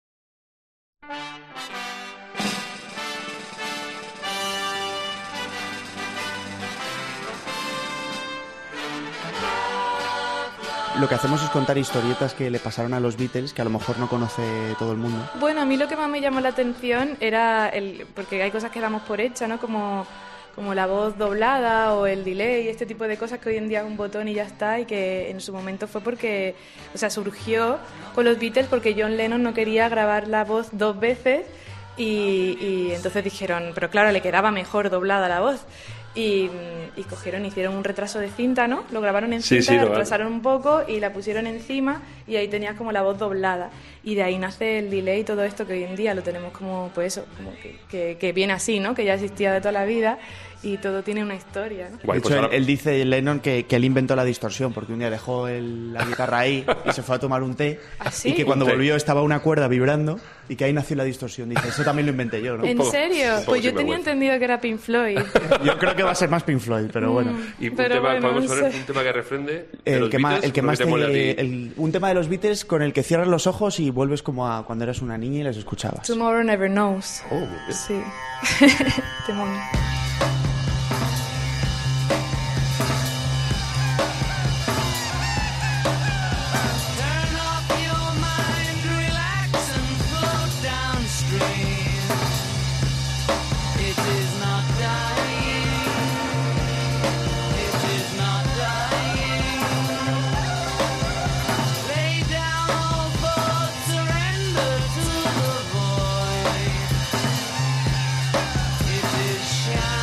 Lo que hacemos es contar historietas que le pasaron a los Beatles que a lo mejor no conoce todo el mundo. Bueno, a mí lo que más me llamó la atención era el, porque hay cosas que damos por hecha, ¿no? Como, como la voz doblada o el delay, este tipo de cosas que hoy en día es un botón y ya está, y que en su momento fue porque, o sea, surgió con los Beatles porque John Lennon no quería grabar la voz dos veces y, y entonces dijeron, pero claro, le quedaba mejor doblada la voz. Y, y cogieron, hicieron un retraso de cinta, ¿no? Lo grabaron en Sí, cinta, sí, la lo- retrasaron un poco y la pusieron encima y ahí tenías como la voz doblada. Y de ahí nace el delay y todo esto que hoy en día lo tenemos como, pues eso, como que, que, que viene así, ¿no? Que ya existía de toda la vida y todo tiene una historia, ¿no? Guay, de pues hecho, él, ahora- él dice, Lennon, que, que él inventó la distorsión porque un día dejó el- la guitarra ahí y se fue a tomar un té. ¿Ah, sí? Y que cuando Un té. volvió estaba una cuerda vibrando y que ahí nació la distorsión. Dice, eso también lo inventé yo, ¿no? ¿En poco- serio? un poco Pues yo tenía sinvergüenza. entendido que era Pink Floyd. Yo creo que va a ser más Pink Floyd, pero bueno. Y un Pero tema, bueno, podemos no poner sé. un tema que refrende de El los que más, Beatles, el que uno más te mole a ti. te- el- un tema de los Beatles con el que cierras los ojos y vuelves como a cuando eras una niña y les escuchabas. Tomorrow Never Knows. Oh, muy bien. Sí. Temón. Turn off your mind, relax and float downstream. It is not dying. It is not dying. Lay down all thoughts, surrender to the void. It is shining.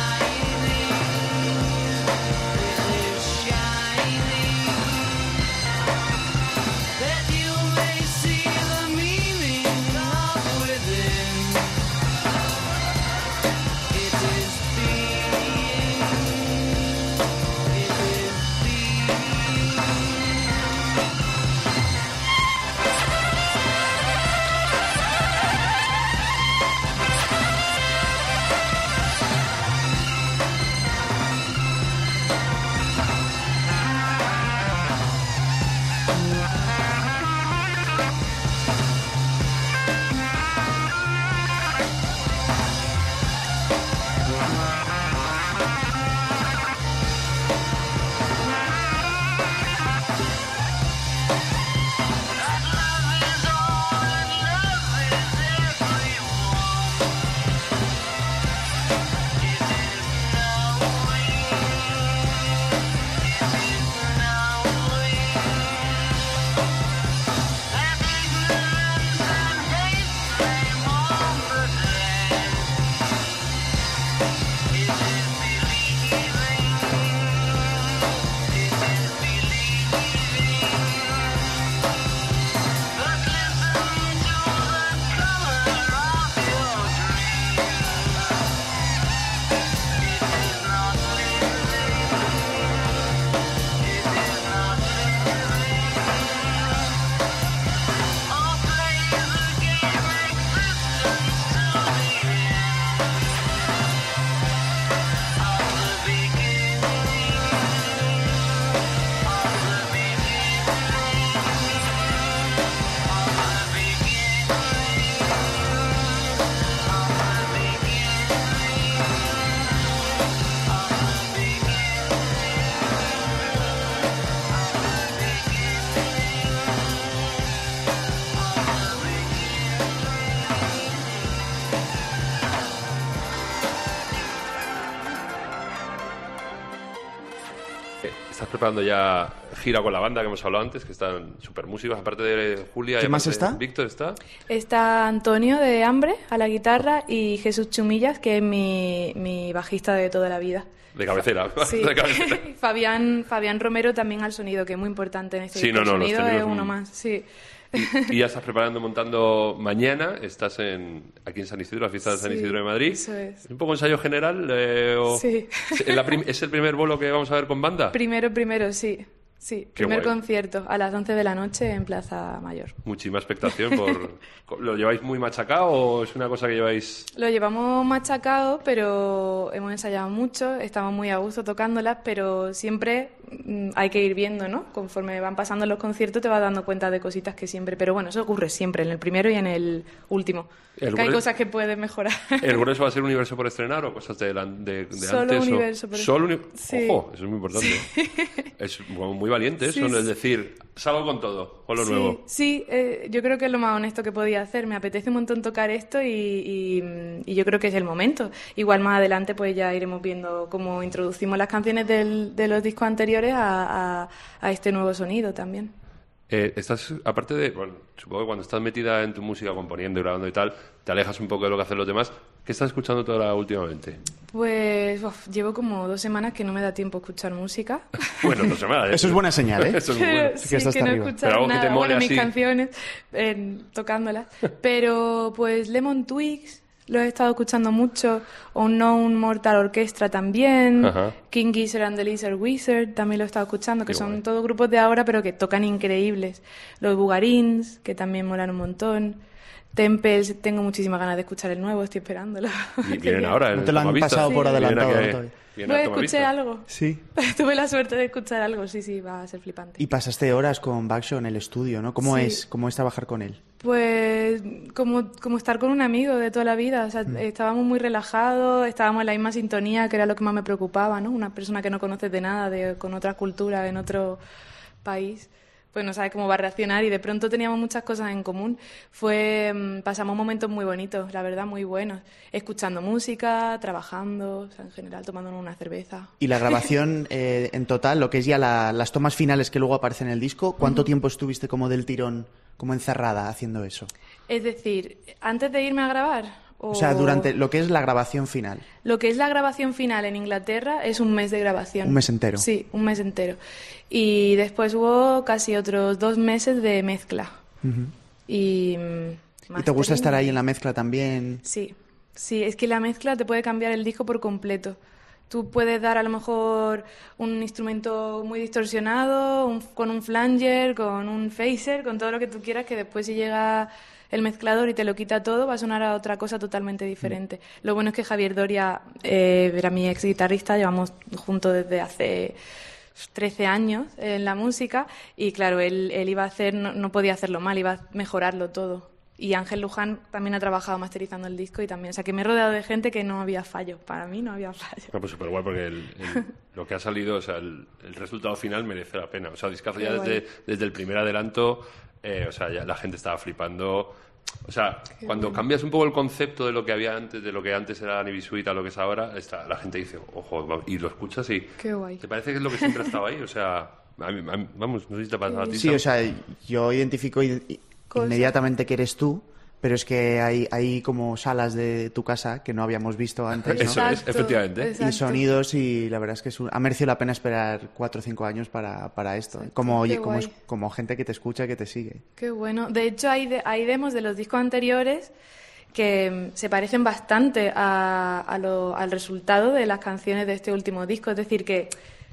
estás preparando ya gira con la banda que hemos hablado antes, que están súper músicos, aparte de Julia. ¿Quién y más aparte está? Víctor está. Está Antonio de Hambre a la guitarra y Jesús Chumillas, que es mi, mi bajista de toda la vida. De cabecera. Sí. De cabecera. Fabián, Fabián Romero también al sonido, que es muy importante en este Sí, disco. no, no, El los sonido técnicos es uno son- más, sí. Y, y ya estás preparando, montando mañana. Estás en aquí en San Isidro, la fiesta de San Sí, Isidro de Madrid. eso es. Un poco ensayo general. Eh, o- Sí. ¿Es, la prim- ¿Es el primer bolo que vamos a ver con banda? Primero, primero, sí. Sí, Qué primer guay. concierto a las once de la noche en Plaza Mayor. Muchísima expectación. Por, ¿Lo lleváis muy machacado o es una cosa que lleváis...? Lo llevamos machacado, pero hemos ensayado mucho, estamos muy a gusto tocándolas, pero siempre mm, hay que ir viendo, ¿no? Conforme van pasando los conciertos te vas dando cuenta de cositas que siempre... Pero bueno, eso ocurre siempre, en el primero y en el último. El que hay grueso- cosas que puedes mejorar. ¿El grueso va a ser universo por estrenar o cosas de, la- de, de Solo antes? o- universo por Solo uni- Sí. Ojo, eso es muy importante. Es como muy valiente eso, Sí, ¿no? Es sí. decir, salgo con todo, con lo sí, nuevo. sí, eh, yo creo que es lo más honesto que podía hacer. Me apetece un montón tocar esto y, y, y yo creo que es el momento. Igual más adelante pues ya iremos viendo cómo introducimos las canciones del- de los discos anteriores a, a- a este nuevo sonido también. Eh, estás, aparte de, bueno, supongo que cuando estás metida en tu música, componiendo y grabando y tal, te alejas un poco de lo que hacen los demás. ¿Qué estás escuchando toda últimamente? Pues uf, llevo como dos semanas que no me da tiempo a escuchar música. Bueno, no sé más. Eso es buena señal, ¿eh? Eso es muy bueno. Sí, que estás que no he arriba. escuchado Pero algo que nada, te mole bueno, mis así. canciones, eh, tocándolas. Pero pues Lemon Twigs lo he estado escuchando mucho, Unknown Mortal Orchestra también, Ajá. King Gizzard and the Lizard Wizard también lo he estado escuchando, que Qué son guay. todos grupos de ahora pero que tocan increíbles. Los Bugarins, que también molan un montón. Temples, tengo muchísimas ganas de escuchar el nuevo, estoy esperándolo. Y vienen ahora. en No te lo han Tomavistas. pasado por Vienen adelantado, aquí- ¿no? Todavía. vienen Pues a escuché Tomavistas. algo. Sí. Tuve la suerte de escuchar algo, sí, sí, va a ser flipante. Y pasaste horas con Baksho en el estudio, ¿no? ¿Cómo Sí. es cómo es trabajar con él? Pues como, como estar con un amigo de toda la vida, o sea, estábamos muy relajados, estábamos en la misma sintonía, que era lo que más me preocupaba, ¿no? Una persona que no conoces de nada, de, con otra cultura, en otro país, pues no sabes cómo va a reaccionar y de pronto teníamos muchas cosas en común. Fue, mm, pasamos momentos muy bonitos, la verdad, muy buenos, escuchando música, trabajando, o sea, en general tomándonos una cerveza. Y la grabación eh, en total, lo que es ya la- las tomas finales que luego aparecen en el disco, ¿cuánto tiempo estuviste como del tirón, como encerrada haciendo eso? Es decir, antes de irme a grabar... O sea, durante lo que es la grabación final. Lo que es la grabación final en Inglaterra es un mes de grabación. Un mes entero. Sí, un mes entero. Y después hubo casi otros dos meses de mezcla. Ujú. Y, mm, ¿Y te mastering. gusta estar ahí en la mezcla también? Sí, sí, es que la mezcla te puede cambiar el disco por completo. Tú puedes dar a lo mejor un instrumento muy distorsionado, un- con un flanger, con un phaser, con todo lo que tú quieras, que después si llega el mezclador y te lo quita todo, va a sonar a otra cosa totalmente diferente. Lo bueno es que Javier Doria eh, era mi ex guitarrista, llevamos juntos desde hace trece años en la música y claro, él, él iba a hacer, no, no podía hacerlo mal, iba a mejorarlo todo. Y Ángel Luján también ha trabajado masterizando el disco y también, o sea que me he rodeado de gente que no había fallo, para mí no había fallo. No, pues súper guay porque el- el- lo que ha salido, o sea, el, el resultado final merece la pena. O sea, discazo Qué ya guay. desde, desde el primer adelanto, eh, o sea, ya la gente estaba flipando. O sea, cuando cambias un poco el concepto de lo que había antes, de lo que antes era Anibisuita a lo que es ahora, está, la gente dice, ojo, va- y lo escuchas y Qué guay. ¿te parece que es lo que siempre ha estado ahí? O sea, a mí- a mí- vamos, no sé si te pasa a ti. Sí, Sam. o sea, yo identifico i- i- Cosas. inmediatamente que eres tú, pero es que hay, hay como salas de tu casa que no habíamos visto antes, ¿no? Eso es, efectivamente. Y exacto. sonidos y la verdad es que es un- ha merecido la pena esperar cuatro o cinco años para, para esto. Como, Qué oye, como, guay. es- como gente que te escucha, que te sigue. Qué bueno. De hecho, hay, de- hay demos de los discos anteriores que mm, se parecen bastante a, a lo- al resultado de las canciones de este último disco. Es decir, que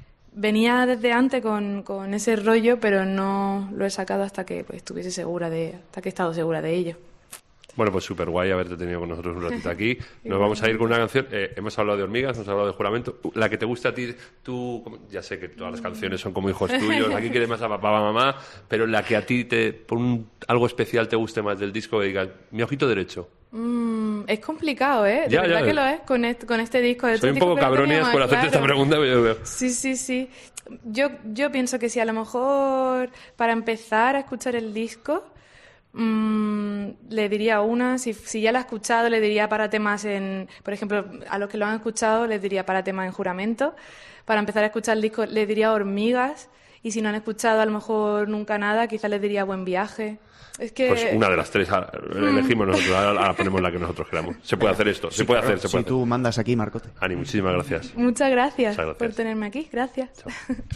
venía desde antes con, con ese rollo, pero no lo he sacado hasta que pues, estuviese segura de, hasta que he estado segura de ello. Bueno, pues súper guay haberte tenido con nosotros un ratito aquí. Nos vamos a ir con una canción. Eh, hemos hablado de hormigas, hemos hablado de juramento. La que te guste a ti, tú, como- ya sé que todas las canciones son como hijos tuyos. Aquí quieres más a papá, a mamá, pero la que a ti te, por un, algo especial te guste más del disco, que digas, mi ojito derecho. Mm, es complicado, ¿eh? De Ya, verdad ya. que lo es con este, con este disco. De Soy un este poco disco que lo tenía cabronías más por hacerte esta claro. pregunta, pero yo veo. Sí, sí, sí. Yo, yo pienso que si a lo mejor para empezar a escuchar el disco, Mm, le diría una, si, si ya la ha escuchado, le diría párate más en, por ejemplo, a los que lo han escuchado, les diría párate más en Juramento. Para empezar a escuchar el disco, les diría Hormigas. Y si no han escuchado a lo mejor nunca nada, quizás les diría Buen Viaje. Es que... Pues una de las tres ahora, elegimos nosotros, ahora, ahora ponemos la que nosotros queramos. Se puede hacer esto, se Sí, puede claro. hacer, se Si puede tú mandas aquí, Marcote. hacer. Ani, muchísimas gracias. Muchas gracias, Muchas gracias. por tenerme aquí. Gracias. Chao.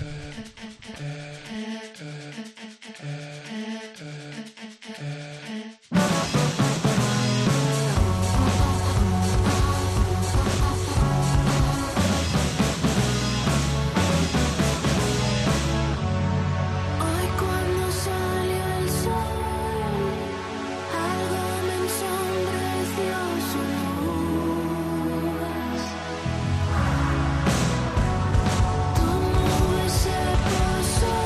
Hoy cuando salió el sol, algo me ensombreció su luz. Tu nube se posó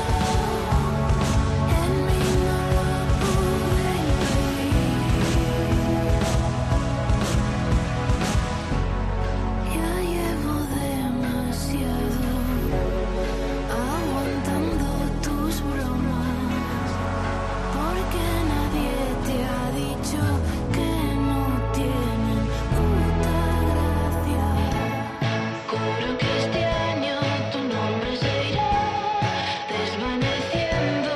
en mí, no lo pude impedir. Ya llevo demasiado aguantando tus bromas, porque nadie te ha dicho que no tienen puta gracia. Juro que este año tu nombre se irá desvaneciendo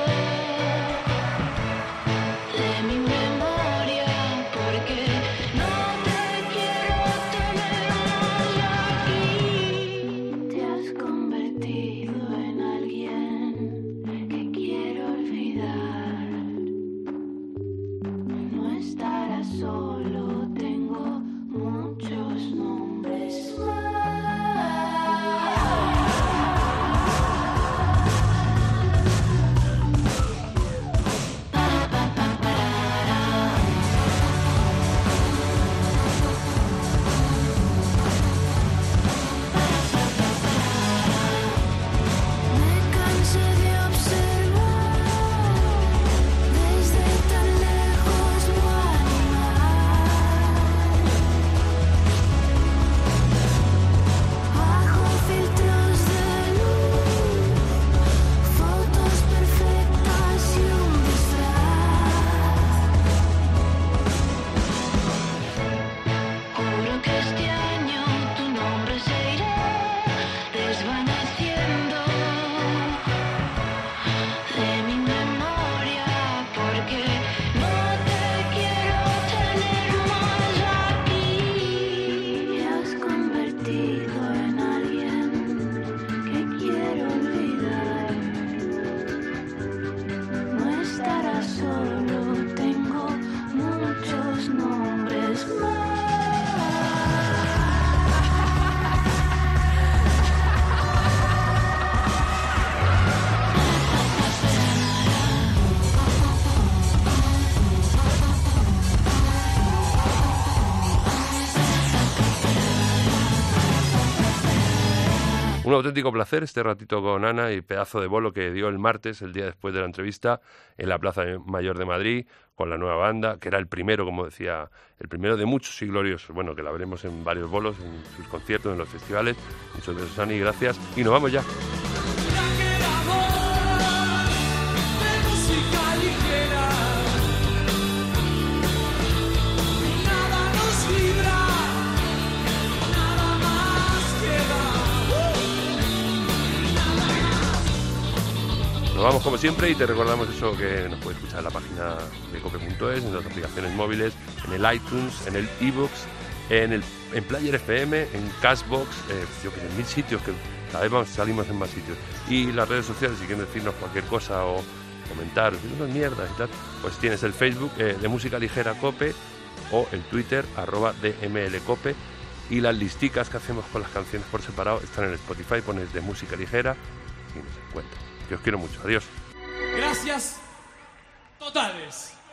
de mi memoria, porque no te quiero tener más aquí. Te has convertido en alguien que quiero olvidar. No estarás solo, tengo muchos nombres Me cansé de observar desde tan lejos tu animal, bajo filtros de luz, fotos perfectas y un disfraz. Juro que este año tu nombre se irá desvaneciendo de mi memoria, porque no te quiero tener más aquí. Te has convertido en alguien que quiero olvidar. No estarás solo, tengo muchos nombres más. Un auténtico placer este ratito con Ana y pedazo de bolo que dio el martes, el día después de la entrevista, en la Plaza Mayor de Madrid, con la nueva banda, que era el primero, como decía, el primero de muchos y gloriosos. Bueno, que la veremos en varios bolos, en sus conciertos, en los festivales. Muchos besos, Ani, gracias. Y nos vamos ya. Nos vamos como siempre y te recordamos eso, que nos puedes escuchar en la página de cope punto es, en las aplicaciones móviles, en el iTunes, en el iBooks, en el en Player F M, en Cashbox, eh, yo que sé, en mil sitios, que cada vez vamos, salimos en más sitios. Y las redes sociales, si quieren decirnos cualquier cosa o comentar, unas mierdas y tal, pues tienes el Facebook eh, de Música Ligera Cope o el Twitter, arroba D M L Cope. Y las listicas que hacemos con las canciones por separado están en el Spotify, pones de Música Ligera y nos encuentras. Que os quiero mucho. Adiós. Gracias totales.